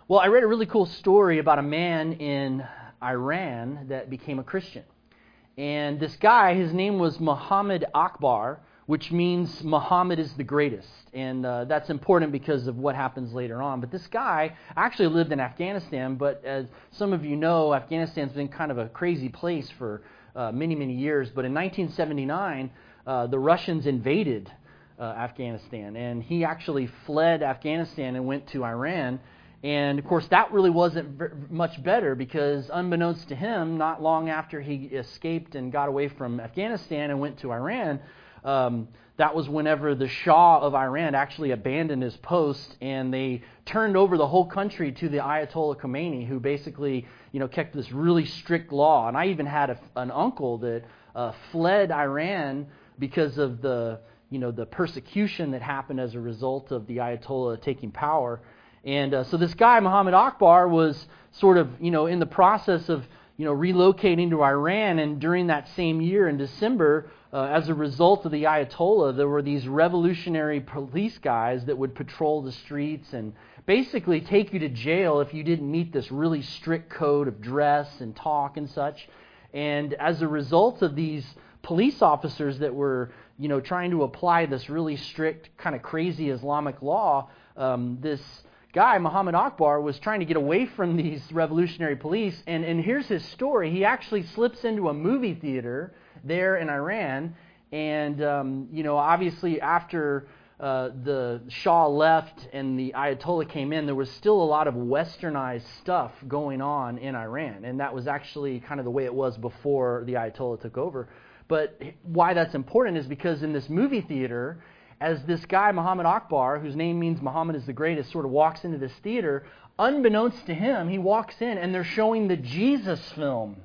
Well, I read a really cool story about a man in Iran that became a Christian. And this guy, his name was Muhammad Akbar, which means Muhammad is the greatest. And that's important because of what happens later on. But this guy actually lived in Afghanistan, but as some of you know, Afghanistan's been kind of a crazy place for many, many years. But in 1979, the Russians invaded Afghanistan, and he actually fled Afghanistan and went to Iran. And, of course, that really wasn't much better because, unbeknownst to him, not long after he escaped and got away from Afghanistan and went to Iran, that was whenever the Shah of Iran actually abandoned his post, and they turned over the whole country to the Ayatollah Khomeini, who basically, kept this really strict law. And I even had an uncle that fled Iran because of the persecution that happened as a result of the Ayatollah taking power. And so this guy, Muhammad Akbar, was sort of, in the process of, relocating to Iran. And during that same year, in December, as a result of the Ayatollah, there were these revolutionary police guys that would patrol the streets and basically take you to jail if you didn't meet this really strict code of dress and talk and such. And as a result of these police officers that were, trying to apply this really strict, kind of crazy Islamic law, this guy, Muhammad Akbar, was trying to get away from these revolutionary police, and here's his story. He actually slips into a movie theater there in Iran, and obviously after the Shah left and the Ayatollah came in, there was still a lot of westernized stuff going on in Iran, and that was actually kind of the way it was before the Ayatollah took over. But why that's important is because in this movie theater, as this guy, Muhammad Akbar, whose name means Muhammad is the greatest, sort of walks into this theater, unbeknownst to him, he walks in and they're showing the Jesus film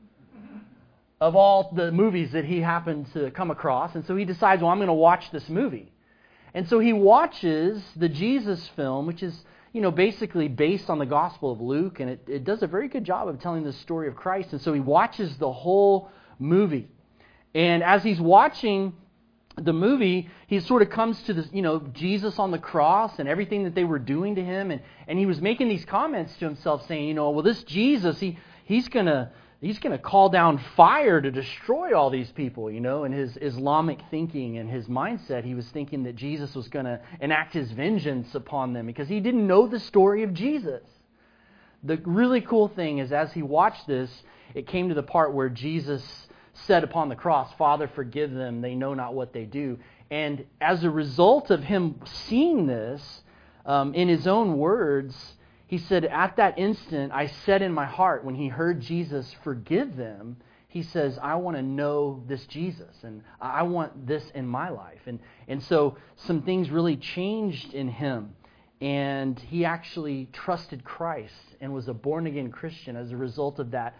of all the movies that he happened to come across. And so he decides, well, I'm going to watch this movie. And so he watches the Jesus film, which is, basically based on the Gospel of Luke, and it does a very good job of telling the story of Christ. And so he watches the whole movie. And as he's watching the movie, he sort of comes to this, Jesus on the cross and everything that they were doing to him, and he was making these comments to himself, saying, well, this Jesus, he's gonna call down fire to destroy all these people, In his Islamic thinking and his mindset, he was thinking that Jesus was going to enact his vengeance upon them because he didn't know the story of Jesus. The really cool thing is, as he watched this, it came to the part where Jesus said upon the cross, Father, forgive them, they know not what they do. And as a result of him seeing this, in his own words, he said, at that instant, I said in my heart, when he heard Jesus forgive them, he says, I want to know this Jesus, and I want this in my life. And so some things really changed in him, and he actually trusted Christ and was a born-again Christian as a result of that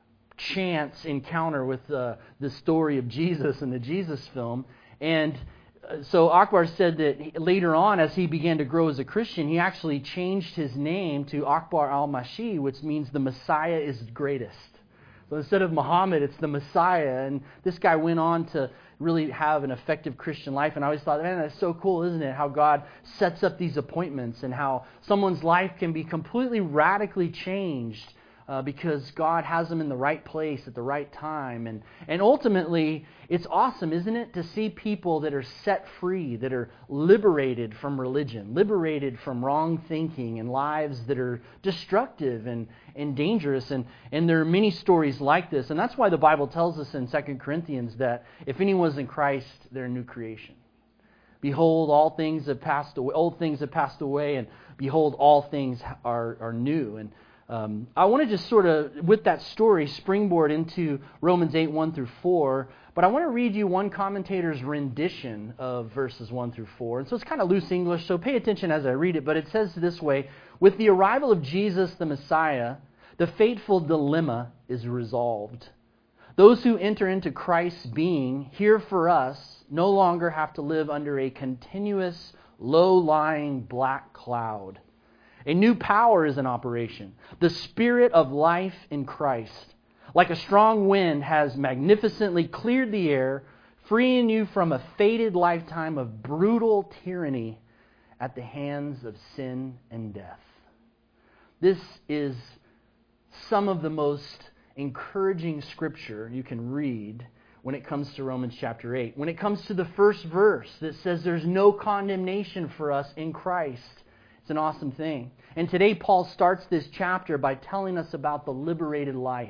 chance encounter with the story of Jesus and the Jesus film. And so Akbar said that later on, as he began to grow as a Christian, he actually changed his name to Akbar al-Masih, which means the Messiah is greatest. So instead of Muhammad, it's the Messiah. And this guy went on to really have an effective Christian life. And I always thought, man, that's so cool, isn't it? How God sets up these appointments and how someone's life can be completely radically changed because God has them in the right place at the right time. And ultimately, it's awesome, isn't it, to see people that are set free, that are liberated from religion, liberated from wrong thinking and lives that are destructive and dangerous. And there are many stories like this. And that's why the Bible tells us in 2 Corinthians that if anyone's in Christ, they're a new creation. Behold, all things have passed away, old things have passed away, and behold, all things are new. And I want to just sort of, with that story, springboard into Romans 8, 1 through 4. But I want to read you one commentator's rendition of verses 1 through 4. And so it's kind of loose English, so pay attention as I read it. But it says this way: with the arrival of Jesus the Messiah, the fateful dilemma is resolved. Those who enter into Christ's being here for us no longer have to live under a continuous, low-lying black cloud. A new power is in operation. The Spirit of life in Christ, like a strong wind, has magnificently cleared the air, freeing you from a fated lifetime of brutal tyranny at the hands of sin and death. This is some of the most encouraging scripture you can read when it comes to Romans chapter 8. When it comes to the first verse that says there's no condemnation for us in Christ, it's an awesome thing. And today Paul starts this chapter by telling us about the liberated life.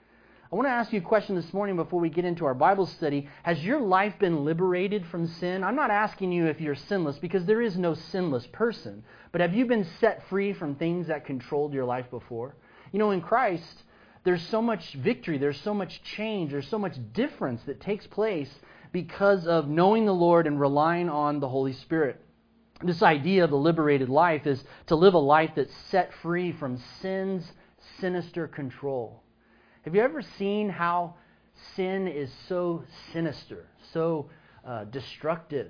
I want to ask you a question this morning before we get into our Bible study. Has your life been liberated from sin? I'm not asking you if you're sinless, because there is no sinless person. But have you been set free from things that controlled your life before? You know, in Christ, there's so much victory, there's so much change, there's so much difference that takes place because of knowing the Lord and relying on the Holy Spirit. This idea of the liberated life is to live a life that's set free from sin's sinister control. Have you ever seen how sin is so sinister, so destructive,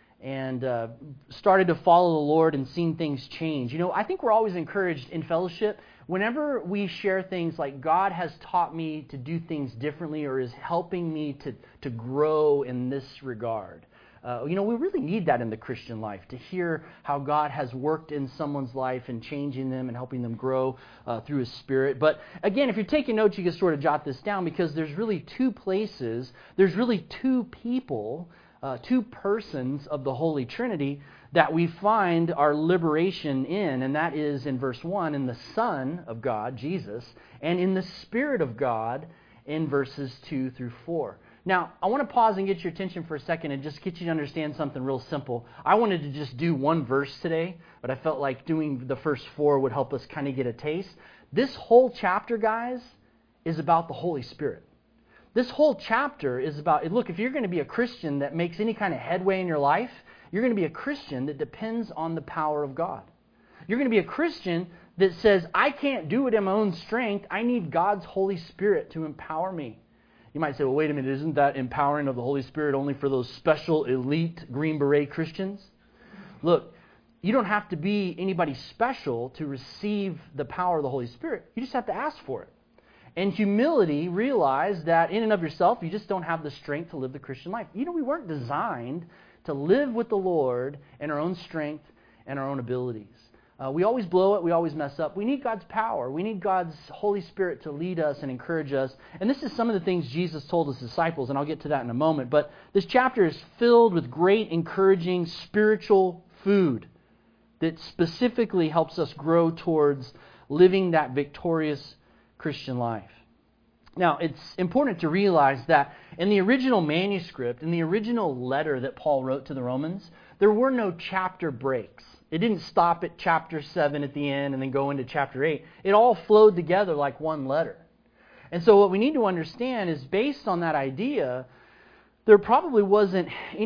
and started to follow the Lord and seen things change? You know, I think we're always encouraged in fellowship whenever we share things like God has taught me to do things differently or is helping me to grow in this regard. We really need that in the Christian life, to hear how God has worked in someone's life and changing them and helping them grow through His Spirit. But again, if you're taking notes, you can sort of jot this down, because there's really two places, there's really two people, two persons of the Holy Trinity that we find our liberation in, and that is in verse 1, in the Son of God, Jesus, and in the Spirit of God in verses 2 through 4. Now, I want to pause and get your attention for a second and just get you to understand something real simple. I wanted to just do one verse today, but I felt like doing the first 4 would help us kind of get a taste. This whole chapter, guys, is about the Holy Spirit. This whole chapter is about, look, if you're going to be a Christian that makes any kind of headway in your life, you're going to be a Christian that depends on the power of God. You're going to be a Christian that says, I can't do it in my own strength. I need God's Holy Spirit to empower me. You might say, well, wait a minute, isn't that empowering of the Holy Spirit only for those special elite Green Beret Christians? Look, you don't have to be anybody special to receive the power of the Holy Spirit. You just have to ask for it. And humility, realize that in and of yourself, you just don't have the strength to live the Christian life. You know, we weren't designed to live with the Lord in our own strength and our own abilities. We always blow it. We always mess up. We need God's power. We need God's Holy Spirit to lead us and encourage us. And this is some of the things Jesus told His disciples, and I'll get to that in a moment. But this chapter is filled with great, encouraging spiritual food that specifically helps us grow towards living that victorious Christian life. Now, it's important to realize that in the original manuscript, in the original letter that Paul wrote to the Romans, there were no chapter breaks. It didn't stop at chapter 7 at the end and then go into chapter 8. It all flowed together like one letter. And so what we need to understand is, based on that idea, there probably wasn't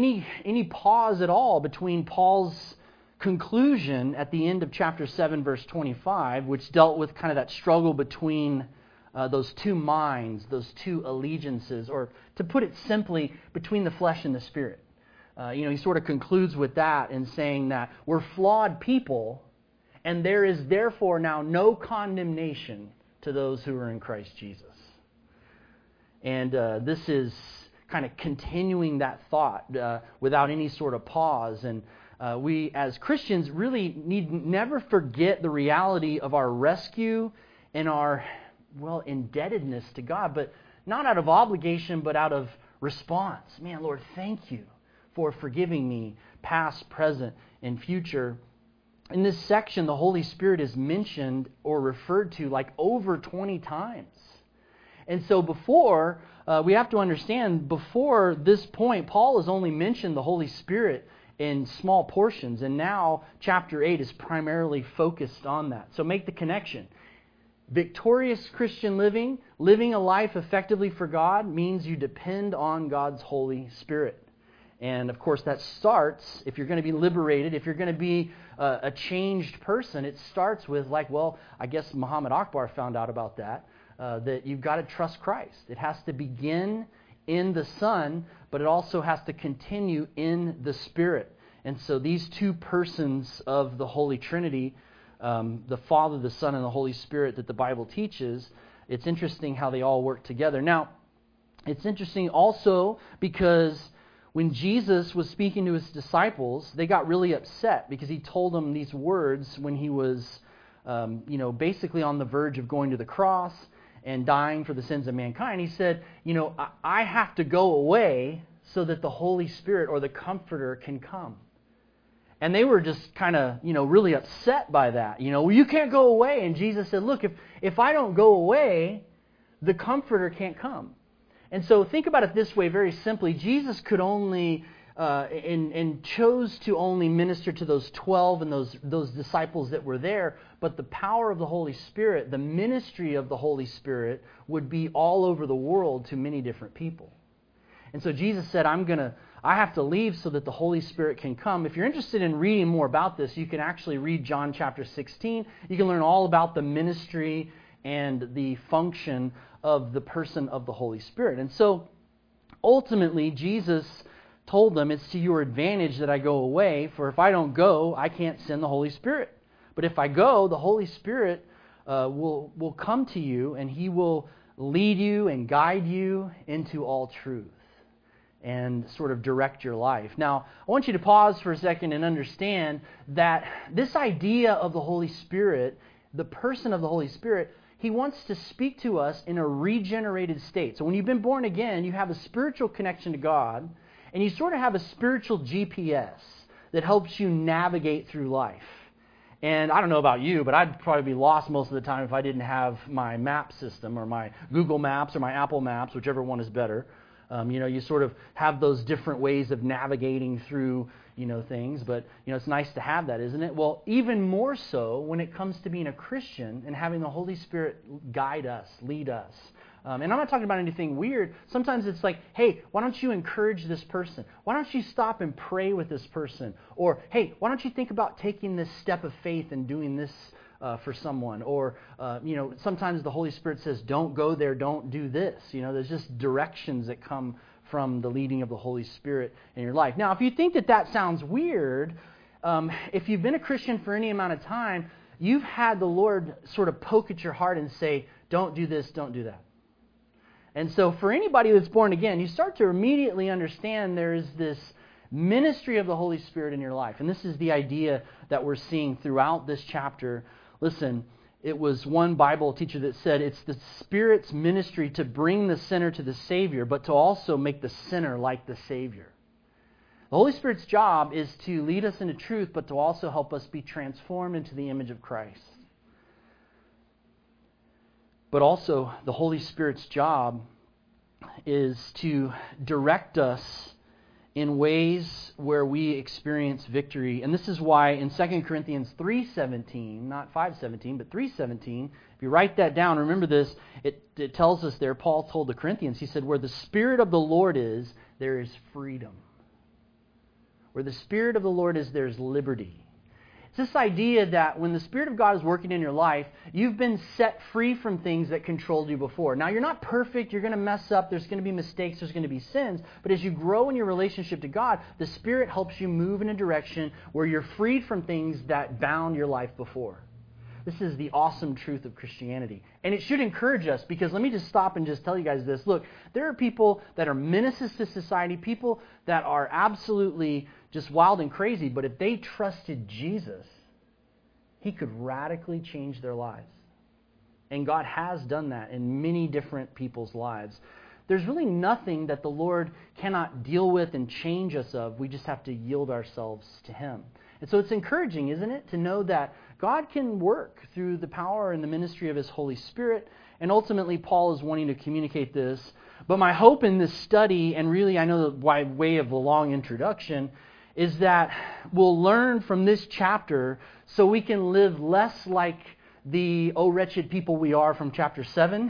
any pause at all between Paul's conclusion at the end of chapter 7, verse 25, which dealt with kind of that struggle between those two minds, those two allegiances, or to put it simply, between the flesh and the spirit. He sort of concludes with that in saying that we're flawed people, and there is therefore now no condemnation to those who are in Christ Jesus. And this is kind of continuing that thought without any sort of pause. And we as Christians really need never forget the reality of our rescue and our, indebtedness to God, but not out of obligation, but out of response. Man, Lord, thank you for forgiving me, past, present, and future. In this section, the Holy Spirit is mentioned or referred to like over 20 times. And so we have to understand, before this point, Paul has only mentioned the Holy Spirit in small portions, and now chapter 8 is primarily focused on that. So make the connection. Victorious Christian living a life effectively for God, means you depend on God's Holy Spirit. And of course that starts, if you're going to be liberated, if you're going to be a changed person, it starts with I guess Muhammad Akbar found out about that, that you've got to trust Christ. It has to begin in the Son, but it also has to continue in the Spirit. And so these two persons of the Holy Trinity, the Father, the Son, and the Holy Spirit that the Bible teaches, it's interesting how they all work together. Now, it's interesting also because when Jesus was speaking to His disciples, they got really upset because He told them these words when He was basically on the verge of going to the cross and dying for the sins of mankind. He said, I have to go away so that the Holy Spirit or the Comforter can come. And they were just kind of, really upset by that. Well, you can't go away. And Jesus said, look, if I don't go away, the Comforter can't come. And so think about it this way very simply. Jesus could only and chose to only minister to those 12 and those disciples that were there, but the power of the Holy Spirit, the ministry of the Holy Spirit, would be all over the world to many different people. And so Jesus said, I have to leave so that the Holy Spirit can come. If you're interested in reading more about this, you can actually read John chapter 16. You can learn all about the ministry and the function of the person of the Holy Spirit. And so ultimately, Jesus told them, it's to your advantage that I go away, for if I don't go, I can't send the Holy Spirit. But if I go, the Holy Spirit will come to you, and He will lead you and guide you into all truth and sort of direct your life. Now, I want you to pause for a second and understand that this idea of the Holy Spirit, the person of the Holy Spirit, He wants to speak to us in a regenerated state. So when you've been born again, you have a spiritual connection to God, and you sort of have a spiritual GPS that helps you navigate through life. And I don't know about you, but I'd probably be lost most of the time if I didn't have my map system or my Google Maps or my Apple Maps, whichever one is better. You sort of have those different ways of navigating through, things. But, it's nice to have that, isn't it? Well, even more so when it comes to being a Christian and having the Holy Spirit guide us, lead us. And I'm not talking about anything weird. Sometimes it's like, hey, why don't you encourage this person? Why don't you stop and pray with this person? Or, hey, why don't you think about taking this step of faith and doing this for someone? Or, sometimes the Holy Spirit says, don't go there, don't do this. There's just directions that come from the leading of the Holy Spirit in your life. Now, if you think that sounds weird, if you've been a Christian for any amount of time, you've had the Lord sort of poke at your heart and say, don't do this, don't do that. And so for anybody that's born again, you start to immediately understand there is this ministry of the Holy Spirit in your life. And this is the idea that we're seeing throughout this chapter. Listen, it was one Bible teacher that said it's the Spirit's ministry to bring the sinner to the Savior, but to also make the sinner like the Savior. The Holy Spirit's job is to lead us into truth, but to also help us be transformed into the image of Christ. But also, the Holy Spirit's job is to direct us in ways where we experience victory. And this is why in 2 Corinthians 3:17, not 5:17, but 3:17, if you write that down, remember this, it tells us there, Paul told the Corinthians, he said, where the Spirit of the Lord is, there is freedom. Where the Spirit of the Lord is, there's liberty. It's this idea that when the Spirit of God is working in your life, you've been set free from things that controlled you before. Now, you're not perfect. You're going to mess up. There's going to be mistakes. There's going to be sins. But as you grow in your relationship to God, the Spirit helps you move in a direction where you're freed from things that bound your life before. This is the awesome truth of Christianity. And it should encourage us, because let me just stop and just tell you guys this. Look, there are people that are menaces to society, people that are absolutely just wild and crazy, but if they trusted Jesus, He could radically change their lives. And God has done that in many different people's lives. There's really nothing that the Lord cannot deal with and change us of. We just have to yield ourselves to Him. And so it's encouraging, isn't it, to know that God can work through the power and the ministry of His Holy Spirit. And ultimately, Paul is wanting to communicate this. But my hope in this study, and really I know by way of a long introduction, is that we'll learn from this chapter so we can live less like the "oh wretched people we are" from chapter 7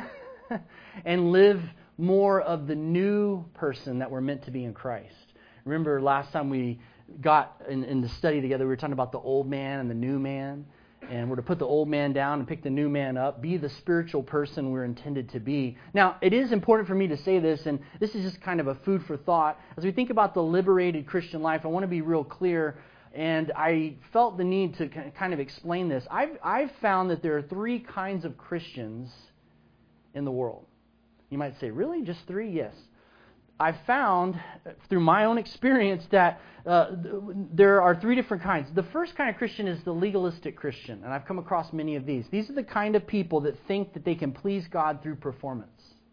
and live more of the new person that we're meant to be in Christ. Remember last time we got in the study together, we were talking about the old man and the new man. And we're to put the old man down and pick the new man up, be the spiritual person we're intended to be. Now, it is important for me to say this, and this is just kind of a food for thought. As we think about the liberated Christian life, I want to be real clear, and I felt the need to kind of explain this. I've found that there are three kinds of Christians in the world. You might say, really? Just three? Yes. I've found through my own experience that there are three different kinds. The first kind of Christian is the legalistic Christian, and I've come across many of these. These are the kind of people that think that they can please God through performance.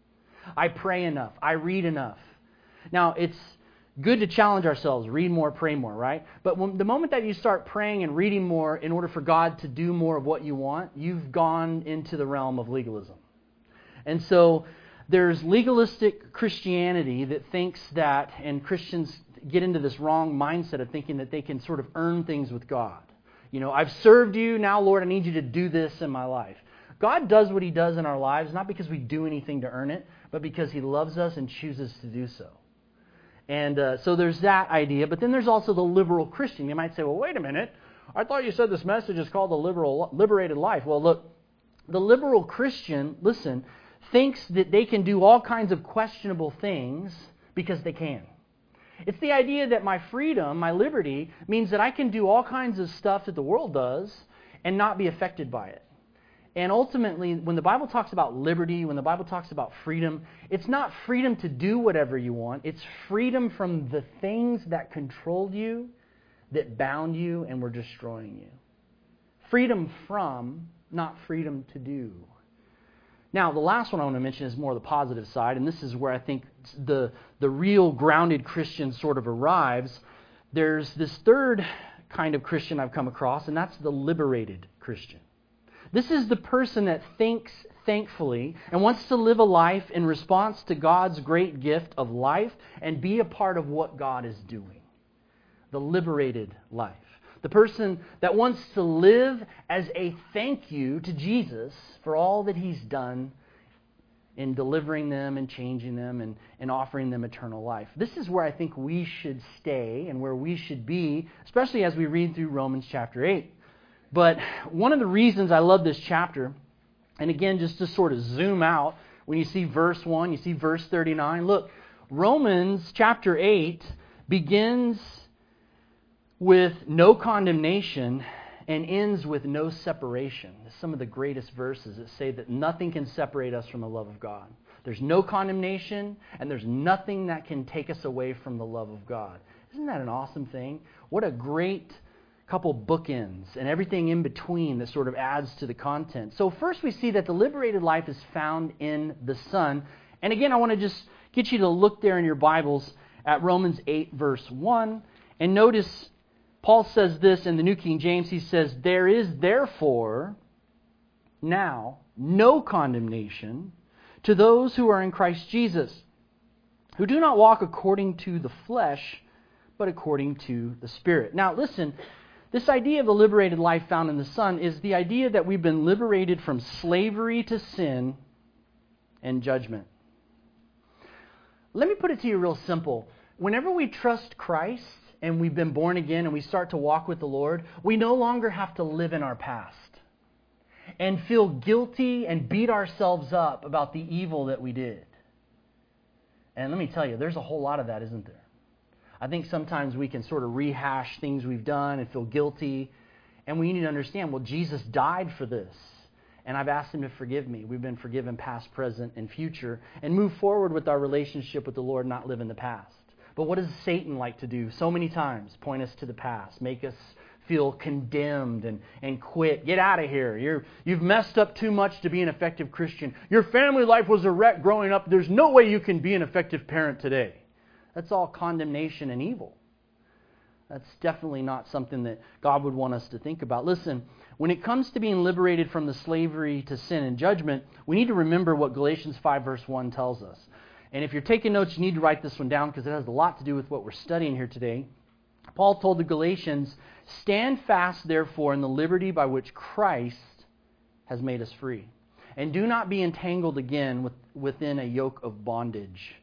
I pray enough. I read enough. Now, it's good to challenge ourselves. Read more, pray more, right? But the moment that you start praying and reading more in order for God to do more of what you want, you've gone into the realm of legalism. And so there's legalistic Christianity that thinks that, and Christians get into this wrong mindset of thinking that they can sort of earn things with God. You know, I've served you, now Lord, I need you to do this in my life. God does what He does in our lives, not because we do anything to earn it, but because He loves us and chooses to do so. And so there's that idea. But then there's also the liberal Christian. You might say, well, wait a minute. I thought you said this message is called the liberated life. Well, look, the liberal Christian, listen, thinks that they can do all kinds of questionable things because they can. It's the idea that my freedom, my liberty, means that I can do all kinds of stuff that the world does and not be affected by it. And ultimately, when the Bible talks about liberty, when the Bible talks about freedom, it's not freedom to do whatever you want. It's freedom from the things that controlled you, that bound you, and were destroying you. Freedom from, not freedom to do. Now, the last one I want to mention is more the positive side, and this is where I think the real grounded Christian sort of arrives. There's this third kind of Christian I've come across, and that's the liberated Christian. This is the person that thinks thankfully and wants to live a life in response to God's great gift of life and be a part of what God is doing. The liberated life. The person that wants to live as a thank you to Jesus for all that He's done in delivering them and changing them and offering them eternal life. This is where I think we should stay and where we should be, especially as we read through Romans chapter 8. But one of the reasons I love this chapter, and again, just to sort of zoom out, when you see verse 1, you see verse 39. Look, Romans chapter 8 begins with no condemnation and ends with no separation. Some of the greatest verses that say that nothing can separate us from the love of God. There's no condemnation, and there's nothing that can take us away from the love of God. Isn't that an awesome thing? What a great couple bookends and everything in between that sort of adds to the content. So first we see that the liberated life is found in the Son. And again, I want to just get you to look there in your Bibles at Romans 8 verse 1. And notice Paul says this in the New King James. He says, "There is therefore now no condemnation to those who are in Christ Jesus, who do not walk according to the flesh, but according to the Spirit." Now listen, this idea of the liberated life found in the Son is the idea that we've been liberated from slavery to sin and judgment. Let me put it to you real simple. Whenever we trust Christ and we've been born again and we start to walk with the Lord, we no longer have to live in our past and feel guilty and beat ourselves up about the evil that we did. And let me tell you, there's a whole lot of that, isn't there? I think sometimes we can sort of rehash things we've done and feel guilty. And we need to understand, well, Jesus died for this. And I've asked Him to forgive me. We've been forgiven past, present, and future. And move forward with our relationship with the Lord, not live in the past. But what does Satan like to do so many times? Point us to the past. Make us feel condemned and quit. Get out of here. You've messed up too much to be an effective Christian. Your family life was a wreck growing up. There's no way you can be an effective parent today. That's all condemnation and evil. That's definitely not something that God would want us to think about. Listen, when it comes to being liberated from the slavery to sin and judgment, we need to remember what Galatians 5 verse 1 tells us. And if you're taking notes, you need to write this one down because it has a lot to do with what we're studying here today. Paul told the Galatians, "Stand fast, therefore, in the liberty by which Christ has made us free. And do not be entangled again within a yoke of bondage."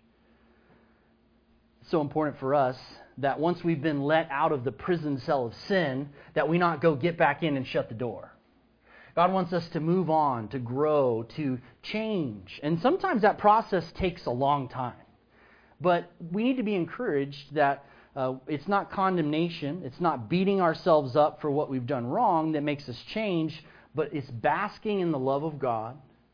It's so important for us that once we've been let out of the prison cell of sin, that we not go get back in and shut the door. God wants us to move on, to grow, to change. And sometimes that process takes a long time. But we need to be encouraged that it's not condemnation, it's not beating ourselves up for what we've done wrong that makes us change, but it's basking in the love of God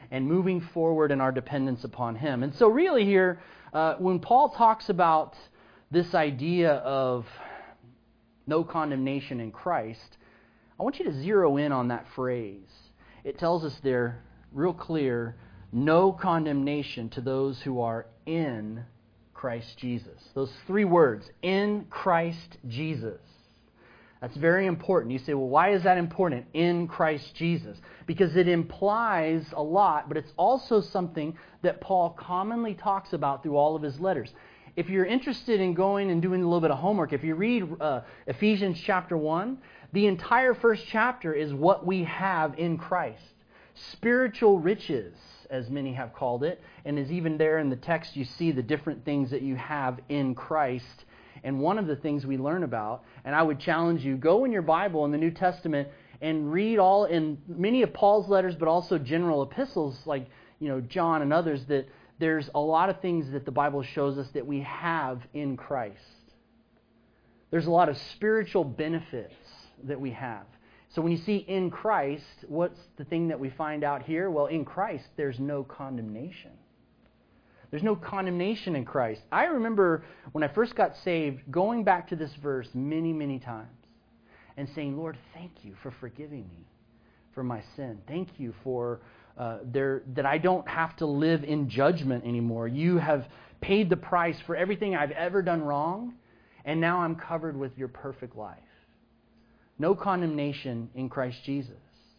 and moving forward in our dependence upon Him. And so really here, when Paul talks about this idea of no condemnation in Christ, I want you to zero in on that phrase. It tells us there, real clear, no condemnation to those who are in Christ Jesus. Those three words, in Christ Jesus. That's very important. You say, well, why is that important? In Christ Jesus. Because it implies a lot, but it's also something that Paul commonly talks about through all of his letters. If you're interested in going and doing a little bit of homework, if you read Ephesians chapter 1, the entire first chapter is what we have in Christ. Spiritual riches, as many have called it, and is even there in the text you see the different things that you have in Christ. And one of the things we learn about, and I would challenge you, go in your Bible in the New Testament and read all in many of Paul's letters, but also general epistles like John and others, that there's a lot of things that the Bible shows us that we have in Christ. There's a lot of spiritual benefits that we have. So when you see in Christ, what's the thing that we find out here? Well, in Christ, there's no condemnation. There's no condemnation in Christ. I remember when I first got saved, going back to this verse many, many times and saying, Lord, thank you for forgiving me for my sin. Thank you for that I don't have to live in judgment anymore. You have paid the price for everything I've ever done wrong, and now I'm covered with your perfect life. No condemnation in Christ Jesus.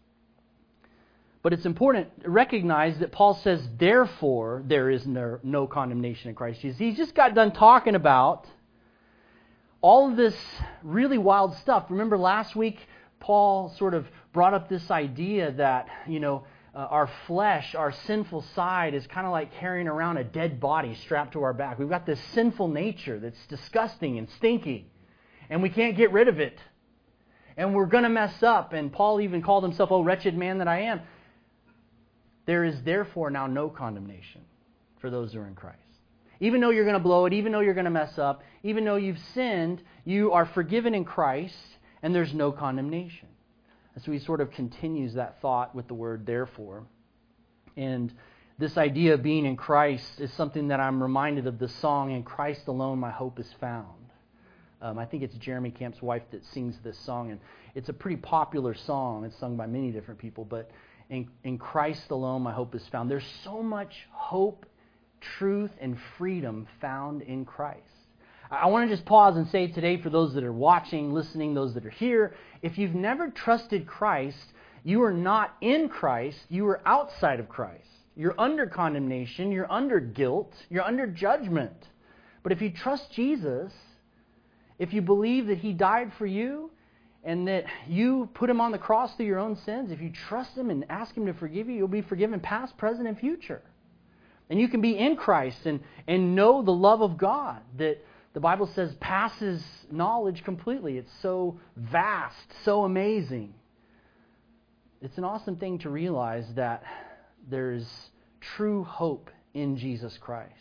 But it's important to recognize that Paul says, therefore, there is no condemnation in Christ Jesus. He's just got done talking about all of this really wild stuff. Remember last week, Paul sort of brought up this idea that, our flesh, our sinful side is kind of like carrying around a dead body strapped to our back. We've got this sinful nature that's disgusting and stinky, and we can't get rid of it. And we're going to mess up. And Paul even called himself, oh, wretched man that I am. There is therefore now no condemnation for those who are in Christ. Even though you're going to blow it, even though you're going to mess up, even though you've sinned, you are forgiven in Christ, and there's no condemnation. And so he sort of continues that thought with the word therefore. And this idea of being in Christ is something that I'm reminded of the song, In Christ Alone My Hope Is Found. I think it's Jeremy Camp's wife that sings this song, and it's a pretty popular song. It's sung by many different people, but in Christ alone my hope is found. There's so much hope, truth, and freedom found in Christ. I want to just pause and say today, for those that are watching, listening, those that are here, if you've never trusted Christ, you are not in Christ, you are outside of Christ. You're under condemnation, you're under guilt, you're under judgment. But if you trust Jesus, if you believe that He died for you and that you put Him on the cross through your own sins, if you trust Him and ask Him to forgive you, you'll be forgiven past, present, and future. And you can be in Christ and know the love of God that the Bible says passes knowledge completely. It's so vast, so amazing. It's an awesome thing to realize that there's true hope in Jesus Christ.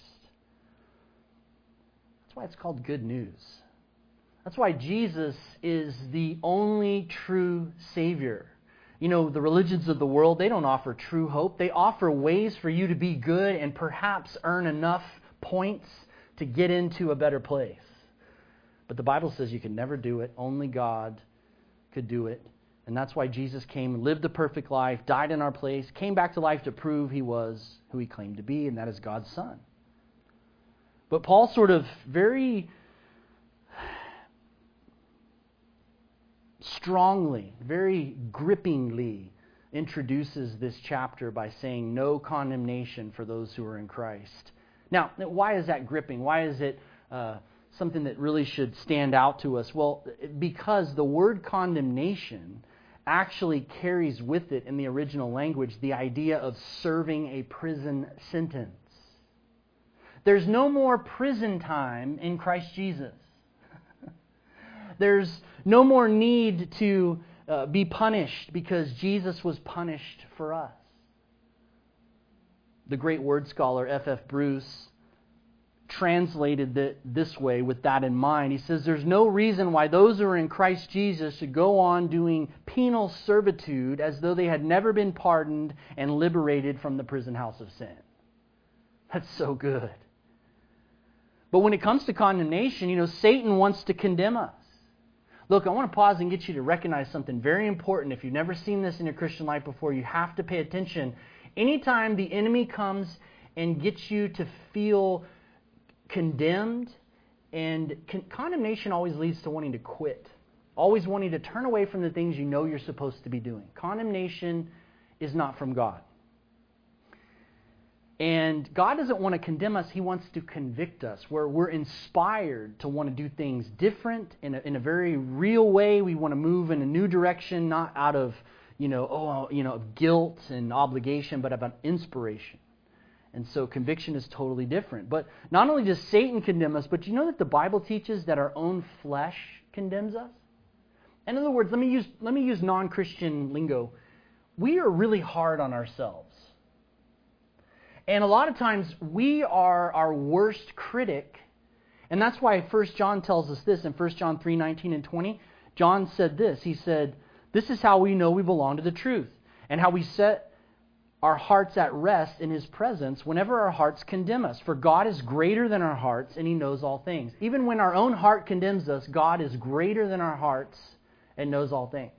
That's why it's called good news. That's why Jesus is the only true Savior. The religions of the world, they don't offer true hope. They offer ways for you to be good and perhaps earn enough points to get into a better place. But the Bible says you can never do it. Only God could do it. And that's why Jesus came, lived the perfect life, died in our place, came back to life to prove He was who He claimed to be, and that is God's Son. But Paul sort of very strongly, very grippingly introduces this chapter by saying no condemnation for those who are in Christ. Now, why is that gripping? Why is it something that really should stand out to us? Well, because the word condemnation actually carries with it in the original language the idea of serving a prison sentence. There's no more prison time in Christ Jesus. There's no more need to be punished because Jesus was punished for us. The great word scholar F.F. Bruce translated this way with that in mind. He says there's no reason why those who are in Christ Jesus should go on doing penal servitude as though they had never been pardoned and liberated from the prison house of sin. That's so good. But when it comes to condemnation, Satan wants to condemn us. Look, I want to pause and get you to recognize something very important. If you've never seen this in your Christian life before, you have to pay attention. Anytime the enemy comes and gets you to feel condemned, and condemnation always leads to wanting to quit. Always wanting to turn away from the things you know you're supposed to be doing. Condemnation is not from God. And God doesn't want to condemn us. He wants to convict us, where we're inspired to want to do things different in a very real way. We want to move in a new direction, not out of guilt and obligation, but about inspiration. And so conviction is totally different. But not only does Satan condemn us, but you know that the Bible teaches that our own flesh condemns us? In other words, let me use non-Christian lingo. We are really hard on ourselves. And a lot of times we are our worst critic. And that's why 1 John tells us this in 1 John 3:19 and 20. John said this. He said, "This is how we know we belong to the truth, and how we set our hearts at rest in His presence whenever our hearts condemn us. For God is greater than our hearts, and He knows all things." Even when our own heart condemns us, God is greater than our hearts and knows all things.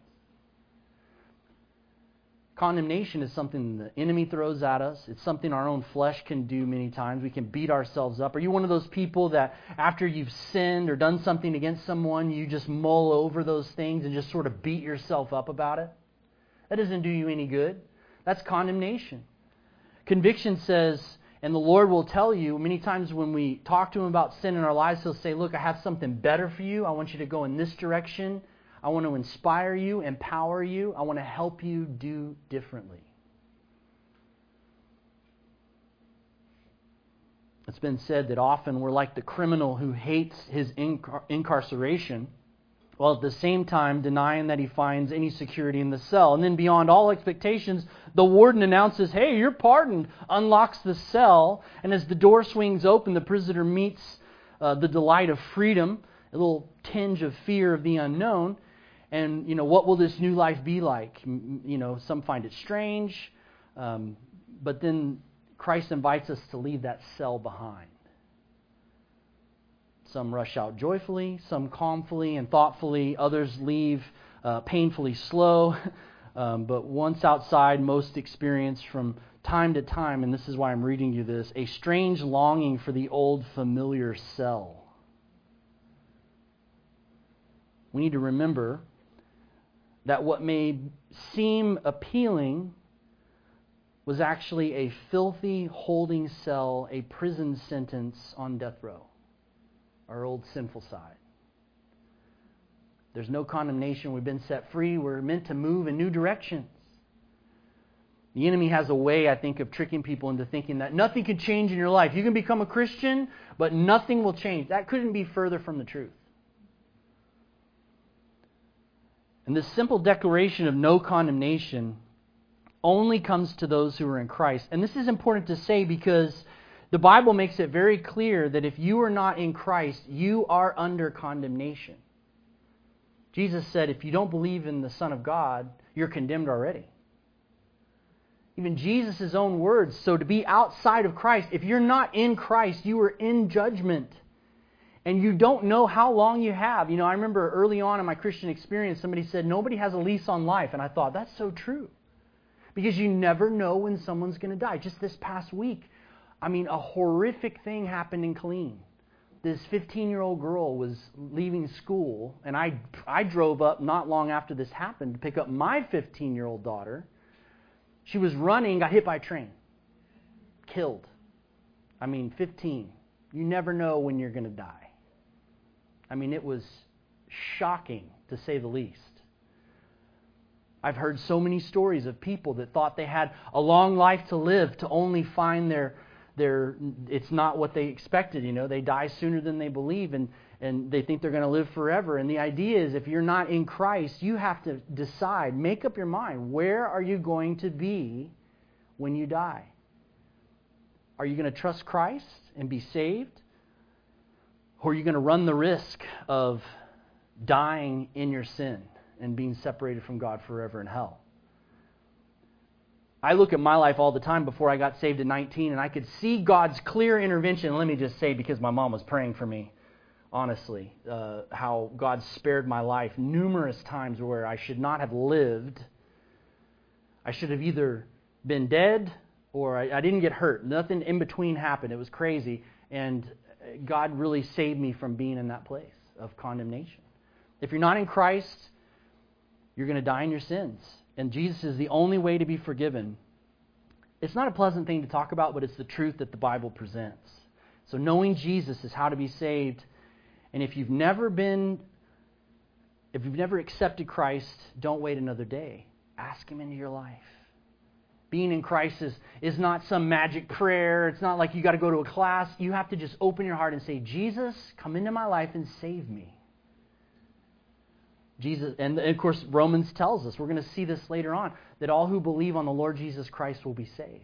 Condemnation is something the enemy throws at us. It's something our own flesh can do many times. We can beat ourselves up. Are you one of those people that after you've sinned or done something against someone, you just mull over those things and just sort of beat yourself up about it? That doesn't do you any good. That's condemnation. Conviction says, and the Lord will tell you, many times when we talk to Him about sin in our lives, He'll say, "Look, I have something better for you. I want you to go in this direction. I want to inspire you, empower you. I want to help you do differently." It's been said that often we're like the criminal who hates his incarceration, while at the same time denying that he finds any security in the cell. And then beyond all expectations, the warden announces, "Hey, you're pardoned," unlocks the cell, and as the door swings open, the prisoner meets the delight of freedom, a little tinge of fear of the unknown. And, what will this new life be like? Some find it strange, but then Christ invites us to leave that cell behind. Some rush out joyfully, some calmly and thoughtfully, others leave painfully slow. But once outside, most experience from time to time, and this is why I'm reading you this, a strange longing for the old familiar cell. We need to remember that what may seem appealing was actually a filthy holding cell, a prison sentence on death row, our old sinful side. There's no condemnation. We've been set free. We're meant to move in new directions. The enemy has a way, I think, of tricking people into thinking that nothing can change in your life. You can become a Christian, but nothing will change. That couldn't be further from the truth. And this simple declaration of no condemnation only comes to those who are in Christ. And this is important to say because the Bible makes it very clear that if you are not in Christ, you are under condemnation. Jesus said, if you don't believe in the Son of God, you're condemned already. Even Jesus' own words. So to be outside of Christ, if you're not in Christ, you are in judgment. And you don't know how long you have. I remember early on in my Christian experience, somebody said, nobody has a lease on life. And I thought, that's so true. Because you never know when someone's going to die. Just this past week, a horrific thing happened in Killeen. This 15-year-old girl was leaving school, and I drove up not long after this happened to pick up my 15-year-old daughter. She was running, got hit by a train. Killed. 15. You never know when you're going to die. It was shocking, to say the least. I've heard so many stories of people that thought they had a long life to live to only find it's not what they expected. They die sooner than they believe, and they think they're going to live forever. And the idea is, if you're not in Christ, you have to decide, make up your mind, where are you going to be when you die? Are you going to trust Christ and be saved? Or are you going to run the risk of dying in your sin and being separated from God forever in hell? I look at my life all the time before I got saved at 19, and I could see God's clear intervention. Let me just say, because my mom was praying for me, honestly, how God spared my life numerous times where I should not have lived. I should have either been dead or I didn't get hurt. Nothing in between happened. It was crazy. And God really saved me from being in that place of condemnation. If you're not in Christ, you're going to die in your sins. And Jesus is the only way to be forgiven. It's not a pleasant thing to talk about, but it's the truth that the Bible presents. So knowing Jesus is how to be saved. And if you've never accepted Christ, don't wait another day. Ask Him into your life. Being in Christ is not some magic prayer. It's not like you got to go to a class. You have to just open your heart and say, Jesus, come into my life and save me. Jesus, and of course, Romans tells us, we're going to see this later on, that all who believe on the Lord Jesus Christ will be saved.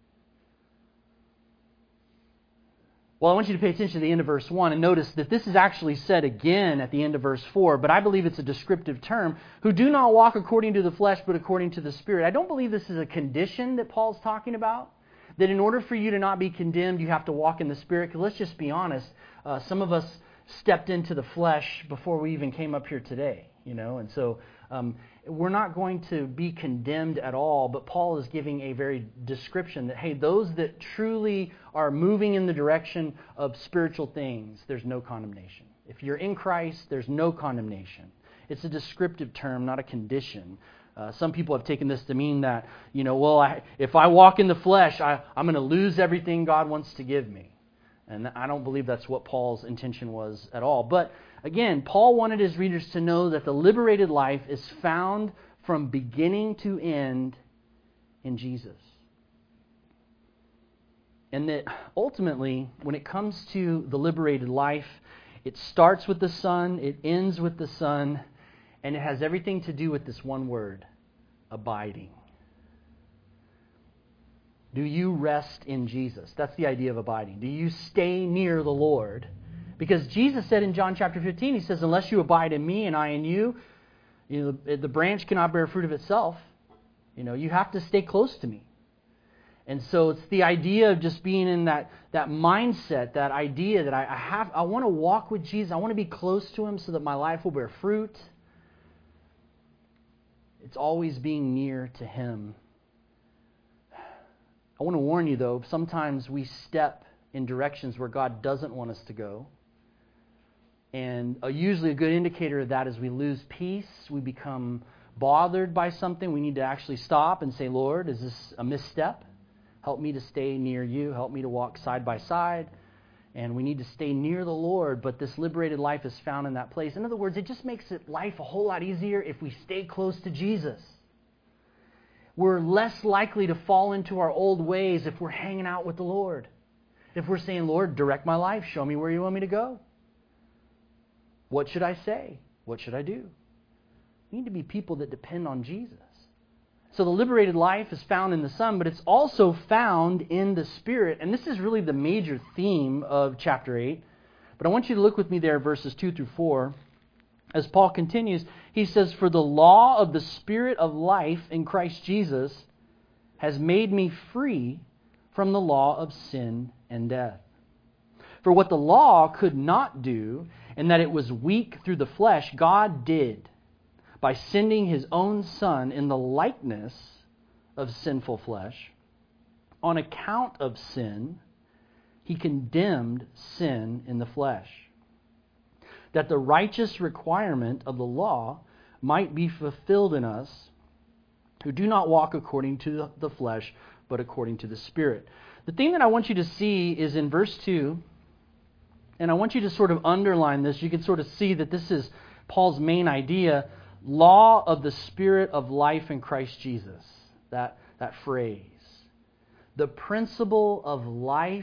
Well, I want you to pay attention to the end of verse 1 and notice that this is actually said again at the end of verse 4, but I believe it's a descriptive term, who do not walk according to the flesh, but according to the Spirit. I don't believe this is a condition that Paul's talking about, that in order for you to not be condemned, you have to walk in the Spirit. Because let's just be honest, some of us stepped into the flesh before we even came up here today, and so we're not going to be condemned at all, but Paul is giving a very description that, hey, those that truly are moving in the direction of spiritual things, there's no condemnation. If you're in Christ, there's no condemnation. It's a descriptive term, not a condition. Some people have taken this to mean that, if I walk in the flesh, I'm going to lose everything God wants to give me. And I don't believe that's what Paul's intention was at all. But again, Paul wanted his readers to know that the liberated life is found from beginning to end in Jesus. And that ultimately, when it comes to the liberated life, it starts with the Son, it ends with the Son, and it has everything to do with this one word, abiding. Do you rest in Jesus? That's the idea of abiding. Do you stay near the Lord? Because Jesus said in John chapter 15, He says, unless you abide in me and I in you, the branch cannot bear fruit of itself. You have to stay close to me. And so it's the idea of just being in that mindset, that idea that I want to walk with Jesus. I want to be close to Him so that my life will bear fruit. It's always being near to Him. I want to warn you, though, sometimes we step in directions where God doesn't want us to go. And usually a good indicator of that is we lose peace, we become bothered by something. We need to actually stop and say, Lord, is this a misstep? Help me to stay near you. Help me to walk side by side. And we need to stay near the Lord, but this liberated life is found in that place. In other words, it just makes life a whole lot easier if we stay close to Jesus. We're less likely to fall into our old ways if we're hanging out with the Lord. If we're saying, Lord, direct my life. Show me where you want me to go. What should I say? What should I do? We need to be people that depend on Jesus. So the liberated life is found in the Son, but it's also found in the Spirit. And this is really the major theme of chapter 8. But I want you to look with me there, verses 2 through 4. As Paul continues, he says, for the law of the Spirit of life in Christ Jesus has made me free from the law of sin and death. For what the law could not do, and that it was weak through the flesh, God did by sending His own Son in the likeness of sinful flesh. On account of sin, He condemned sin in the flesh, that the righteous requirement of the law might be fulfilled in us, who do not walk according to the flesh, but according to the Spirit. The thing that I want you to see is in verse 2, and I want you to sort of underline this. You can sort of see that this is Paul's main idea, law of the Spirit of life in Christ Jesus. That phrase. The principle of life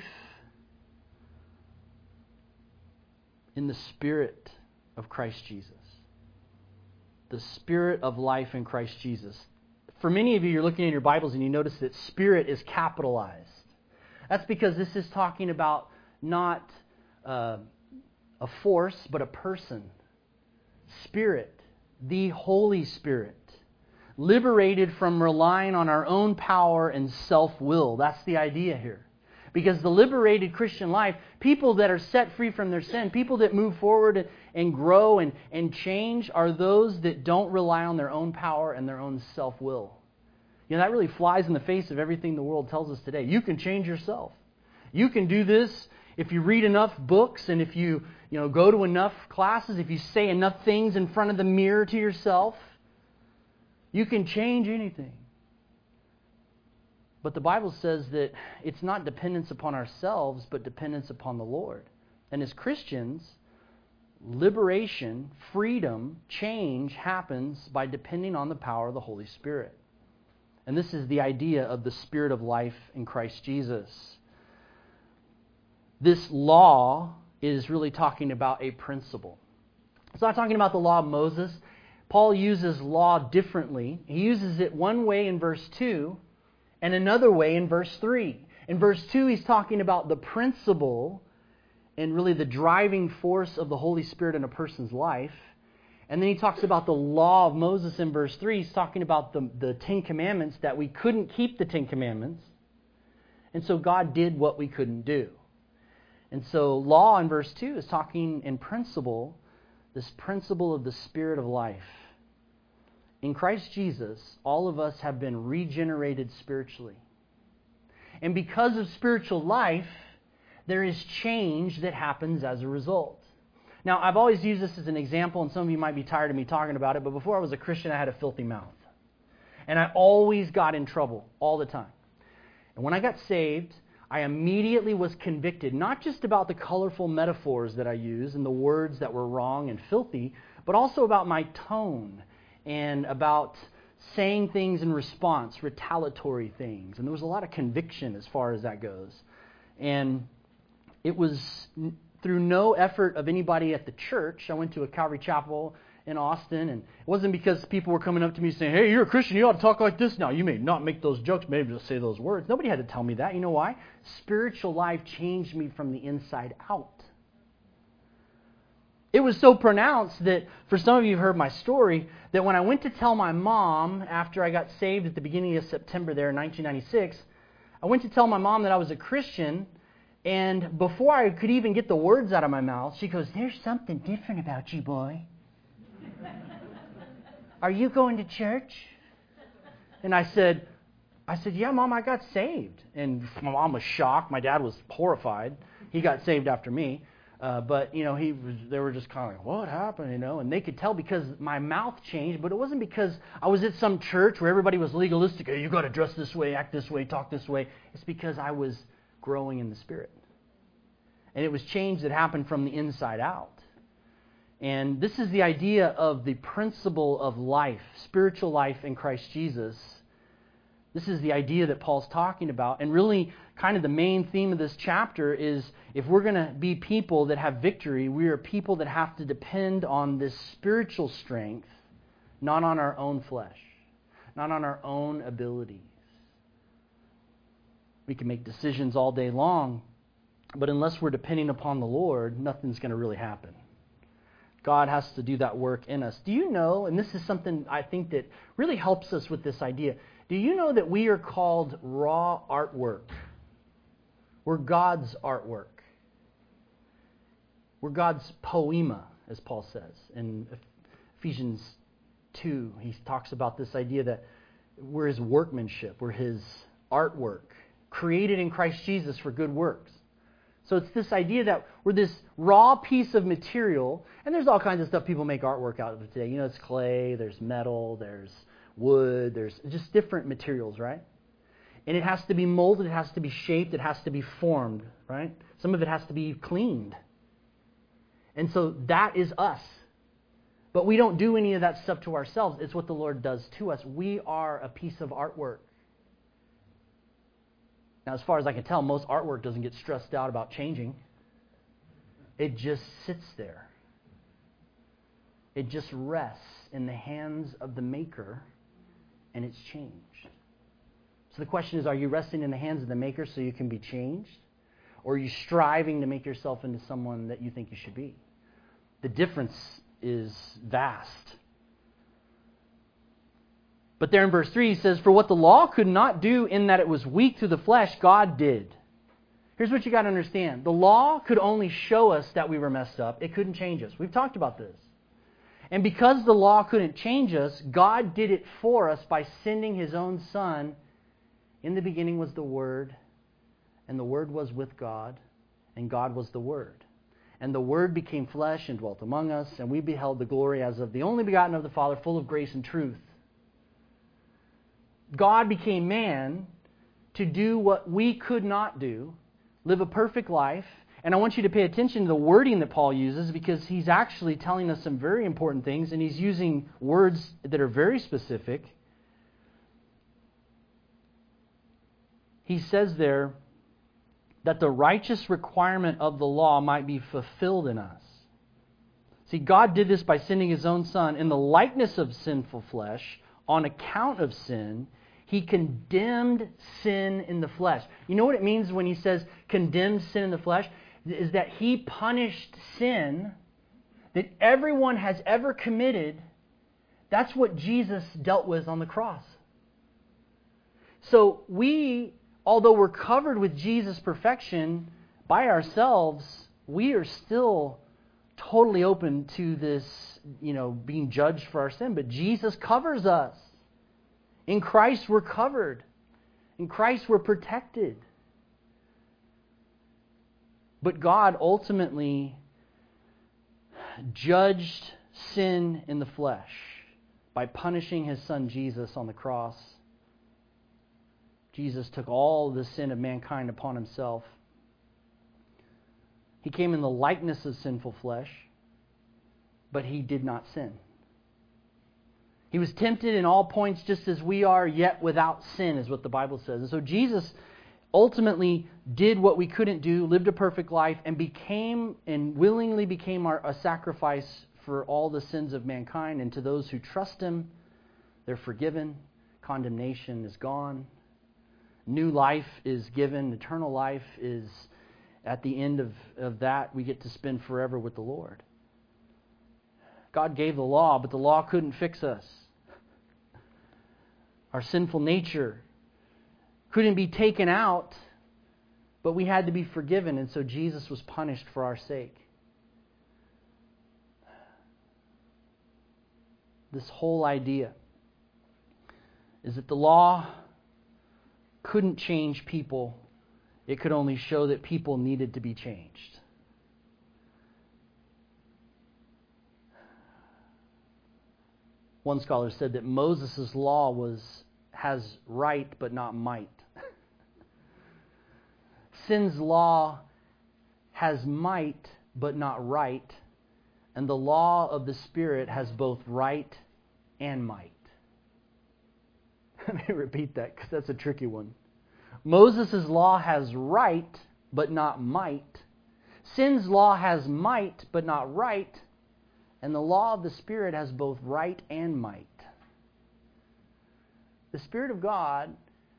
in the Spirit of Christ Jesus. The Spirit of life in Christ Jesus. For many of you, you're looking at your Bibles and you notice that Spirit is capitalized. That's because this is talking about not a a force, but a person. Spirit, the Holy Spirit. Liberated from relying on our own power and self-will. That's the idea here. Because the liberated Christian life, people that are set free from their sin, people that move forward and grow and change, are those that don't rely on their own power and their own self-will. You know, that really flies in the face of everything the world tells us today. You can change yourself. You can do this if you read enough books and if you go to enough classes, if you say enough things in front of the mirror to yourself. You can change anything. But the Bible says that it's not dependence upon ourselves, but dependence upon the Lord. And as Christians, liberation, freedom, change happens by depending on the power of the Holy Spirit. And this is the idea of the Spirit of life in Christ Jesus. This law is really talking about a principle. It's not talking about the law of Moses. Paul uses law differently. He uses it one way in verse 2 and another way in verse 3. In verse 2, he's talking about the principle and really the driving force of the Holy Spirit in a person's life. And then he talks about the law of Moses in verse 3. He's talking about the Ten Commandments, that we couldn't keep the Ten Commandments. And so God did what we couldn't do. And so law in verse 2 is talking in principle, this principle of the Spirit of life. In Christ Jesus, all of us have been regenerated spiritually. And because of spiritual life, there is change that happens as a result. Now, I've always used this as an example, and some of you might be tired of me talking about it, but before I was a Christian, I had a filthy mouth. And I always got in trouble, all the time. And when I got saved, I immediately was convicted, not just about the colorful metaphors that I use and the words that were wrong and filthy, but also about my tone and about saying things in response, retaliatory things. And there was a lot of conviction as far as that goes. And it was through no effort of anybody at the church. I went to a Calvary Chapel in Austin, and it wasn't because people were coming up to me saying, "Hey, you're a Christian, you ought to talk like this now. You may not make those jokes, maybe just say those words." Nobody had to tell me that. You know why? Spiritual life changed me from the inside out. It was so pronounced that, for some of you who've heard my story, that when I went to tell my mom after I got saved at the beginning of September there in 1996, I went to tell my mom that I was a Christian, and before I could even get the words out of my mouth, she goes, "There's something different about you, boy. Are you going to church?" And I said, "Yeah, Mom, I got saved." And my mom was shocked. My dad was horrified. He got saved after me. But they were just kind of like, "What happened?" And they could tell because my mouth changed, but it wasn't because I was at some church where everybody was legalistic. "Hey, you got to dress this way, act this way, talk this way." It's because I was growing in the Spirit. And it was change that happened from the inside out. And this is the idea of the principle of life, spiritual life in Christ Jesus. This is the idea that Paul's talking about. And really, kind of the main theme of this chapter is, if we're going to be people that have victory, we are people that have to depend on this spiritual strength, not on our own flesh, not on our own abilities. We can make decisions all day long, but unless we're depending upon the Lord, nothing's going to really happen. God has to do that work in us. Do you know, and this is something I think that really helps us with this idea, do you know that we are called raw artwork? We're God's artwork. We're God's poema, as Paul says. In Ephesians 2, he talks about this idea that we're His workmanship, we're His artwork, created in Christ Jesus for good works. So it's this idea that we're this raw piece of material, and there's all kinds of stuff people make artwork out of today. It's clay, there's metal, there's wood, there's just different materials, right? And it has to be molded, it has to be shaped, it has to be formed, right? Some of it has to be cleaned. And so that is us. But we don't do any of that stuff to ourselves. It's what the Lord does to us. We are a piece of artwork. Now, as far as I can tell, most artwork doesn't get stressed out about changing. It just sits there. It just rests in the hands of the maker, and it's changed. So the question is, are you resting in the hands of the maker so you can be changed? Or are you striving to make yourself into someone that you think you should be? The difference is vast. But there in verse 3 he says, "For what the law could not do in that it was weak through the flesh, God did." Here's what you got to understand. The law could only show us that we were messed up. It couldn't change us. We've talked about this. And because the law couldn't change us, God did it for us by sending His own Son. In the beginning was the Word, and the Word was with God, and God was the Word. And the Word became flesh and dwelt among us, and we beheld the glory as of the only begotten of the Father, full of grace and truth. God became man to do what we could not do, live a perfect life. And I want you to pay attention to the wording that Paul uses, because he's actually telling us some very important things, and he's using words that are very specific. He says there that the righteous requirement of the law might be fulfilled in us. See, God did this by sending His own Son in the likeness of sinful flesh. On account of sin, He condemned sin in the flesh. You know what it means when He says condemned sin in the flesh? Is that He punished sin that everyone has ever committed. That's what Jesus dealt with on the cross. So we, although we're covered with Jesus' perfection by ourselves, we are still totally open to this, being judged for our sin. But Jesus covers us. In Christ we're covered. In Christ we're protected. But God ultimately judged sin in the flesh by punishing His Son Jesus on the cross. Jesus took all the sin of mankind upon Himself. He came in the likeness of sinful flesh, but He did not sin. He was tempted in all points just as we are, yet without sin, is what the Bible says. And so Jesus ultimately did what we couldn't do, lived a perfect life, and willingly became a sacrifice for all the sins of mankind. And to those who trust Him, they're forgiven. Condemnation is gone. New life is given. Eternal life is at the end of that. We get to spend forever with the Lord. God gave the law, but the law couldn't fix us. Our sinful nature couldn't be taken out, but we had to be forgiven, and so Jesus was punished for our sake. This whole idea is that the law couldn't change people. It could only show that people needed to be changed. One scholar said that Moses' law has right but not might. Sin's law has might but not right, and the law of the Spirit has both right and might. Let me repeat that, because that's a tricky one. Moses' law has right but not might. Sin's law has might but not right, and the law of the Spirit has both right and might. The Spirit of God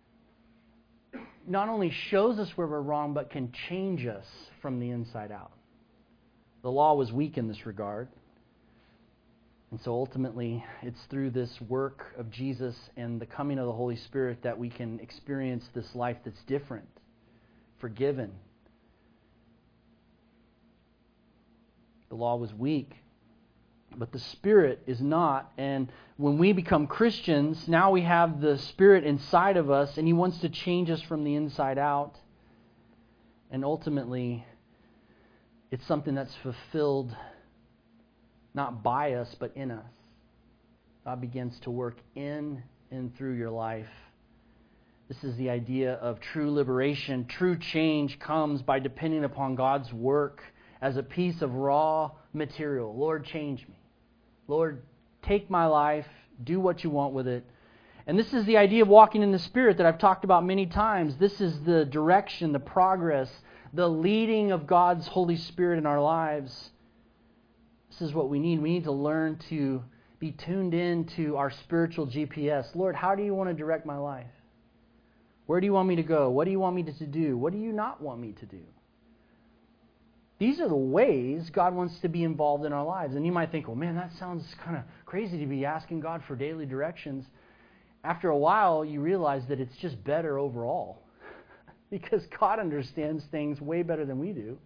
not only shows us where we're wrong, but can change us from the inside out. The law was weak in this regard. And so ultimately, it's through this work of Jesus and the coming of the Holy Spirit that we can experience this life that's different, forgiven. The law was weak, but the Spirit is not. And when we become Christians, now we have the Spirit inside of us, and He wants to change us from the inside out. And ultimately, it's something that's fulfilled not by us, but in us. God begins to work in and through your life. This is the idea of true liberation. True change comes by depending upon God's work as a piece of raw material. Lord, change me. Lord, take my life, do what you want with it. And this is the idea of walking in the Spirit that I've talked about many times. This is the direction, the progress, the leading of God's Holy Spirit in our lives. This is what we need. We need to learn to be tuned in to our spiritual GPS. Lord, how do you want to direct my life? Where do you want me to go? What do you want me to do? What do you not want me to do? These are the ways God wants to be involved in our lives. And you might think, well, man, that sounds kind of crazy to be asking God for daily directions. After a while, you realize that it's just better overall because God understands things way better than we do.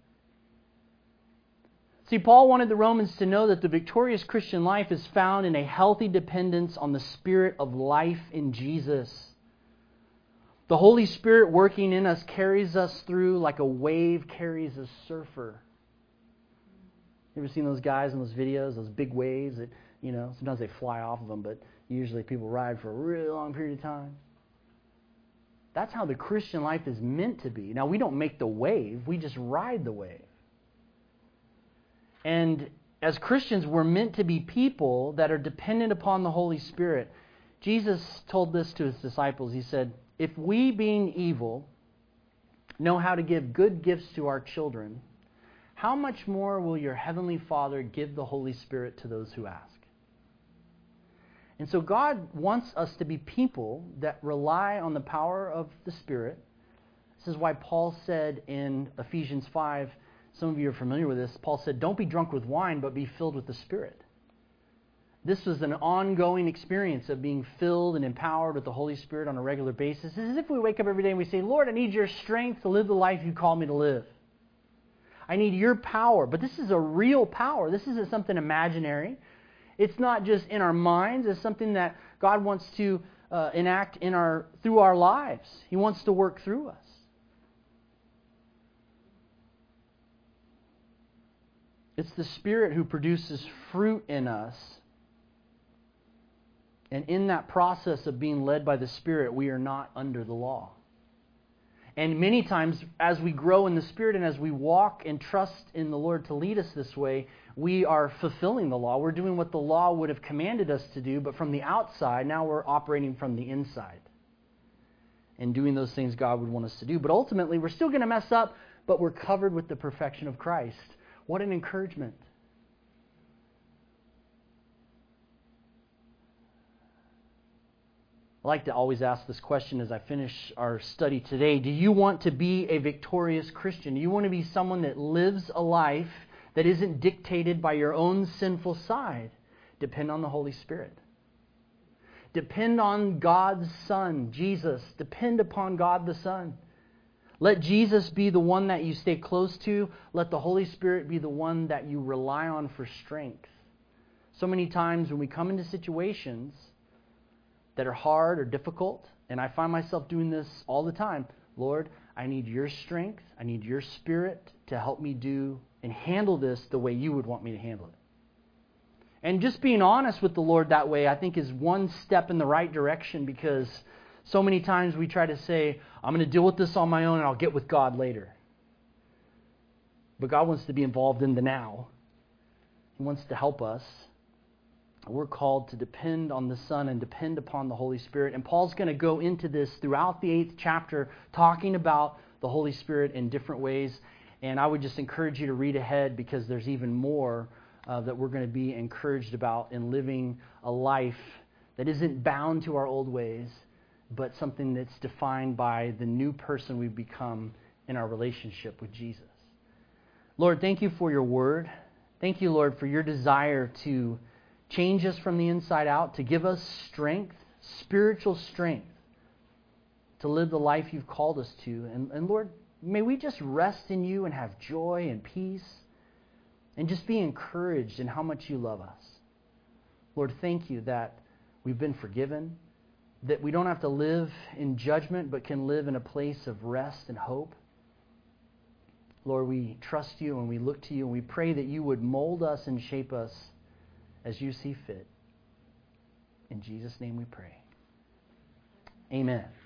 See, Paul wanted the Romans to know that the victorious Christian life is found in a healthy dependence on the Spirit of life in Jesus. The Holy Spirit working in us carries us through like a wave carries a surfer. You ever seen those guys in those videos, those big waves that, sometimes they fly off of them, but usually people ride for a really long period of time. That's how the Christian life is meant to be. Now, we don't make the wave, we just ride the wave. And as Christians, we're meant to be people that are dependent upon the Holy Spirit. Jesus told this to His disciples. He said, if we, being evil, know how to give good gifts to our children, how much more will your Heavenly Father give the Holy Spirit to those who ask? And so God wants us to be people that rely on the power of the Spirit. This is why Paul said in Ephesians 5, some of you are familiar with this, Paul said, don't be drunk with wine, but be filled with the Spirit. This was an ongoing experience of being filled and empowered with the Holy Spirit on a regular basis. It's as if we wake up every day and we say, Lord, I need your strength to live the life you call me to live. I need your power. But this is a real power. This isn't something imaginary. It's not just in our minds. It's something that God wants to enact through our lives. He wants to work through us. It's the Spirit who produces fruit in us. And in that process of being led by the Spirit, we are not under the law. And many times, as we grow in the Spirit and as we walk and trust in the Lord to lead us this way, we are fulfilling the law. We're doing what the law would have commanded us to do, but from the outside, now we're operating from the inside and doing those things God would want us to do. But ultimately, we're still going to mess up, but we're covered with the perfection of Christ. What an encouragement. I like to always ask this question as I finish our study today. Do you want to be a victorious Christian? Do you want to be someone that lives a life that isn't dictated by your own sinful side? Depend on the Holy Spirit. Depend on God's Son, Jesus. Depend upon God the Son. Let Jesus be the one that you stay close to. Let the Holy Spirit be the one that you rely on for strength. So many times when we come into situations that are hard or difficult, and I find myself doing this all the time, Lord, I need your strength, I need your Spirit to help me do and handle this the way you would want me to handle it. And just being honest with the Lord that way, I think, is one step in the right direction, because so many times we try to say, I'm going to deal with this on my own and I'll get with God later. But God wants to be involved in the now. He wants to help us. We're called to depend on the Son and depend upon the Holy Spirit. And Paul's going to go into this throughout the 8th chapter, talking about the Holy Spirit in different ways. And I would just encourage you to read ahead, because there's even more that we're going to be encouraged about in living a life that isn't bound to our old ways, but something that's defined by the new person we've become in our relationship with Jesus. Lord, thank you for your word. Thank you, Lord, for your desire to change us from the inside out, to give us strength, spiritual strength, to live the life you've called us to. And Lord, may we just rest in you and have joy and peace and just be encouraged in how much you love us. Lord, thank you that we've been forgiven, that we don't have to live in judgment but can live in a place of rest and hope. Lord, we trust you and we look to you and we pray that you would mold us and shape us as you see fit. In Jesus' name we pray. Amen.